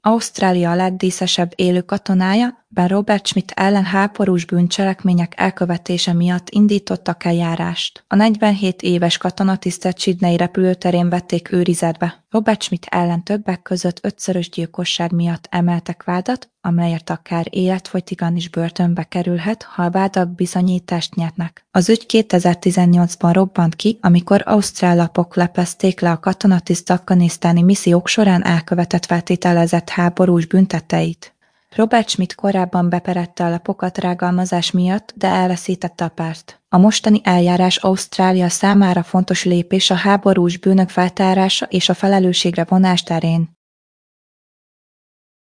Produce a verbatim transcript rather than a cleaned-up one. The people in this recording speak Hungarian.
Ausztrália legdíszesebb élő katonája, Ben Robert Schmidt ellen háborús bűncselekmények elkövetése miatt indítottak eljárást. A negyvenhét éves katonatisztet Sydney repülőterén vették őrizetbe. Robert Schmidt ellen többek között ötszörös gyilkosság miatt emeltek vádat, amelyért akár életfogytiglan is börtönbe kerülhet, ha a vádak bizonyítást nyernek. Az ügy kétezer-tizennyolcban robbant ki, amikor ausztrál lapok lepezték le a katonatiszt afganisztáni missziók során elkövetett feltételezett háborús bűntetteit. Robert Schmidt korábban beperette a lapokat rágalmazás miatt, de elveszítette a pert. A mostani eljárás Ausztrália számára fontos lépés a háborús bűnök feltárása és a felelősségre vonás terén.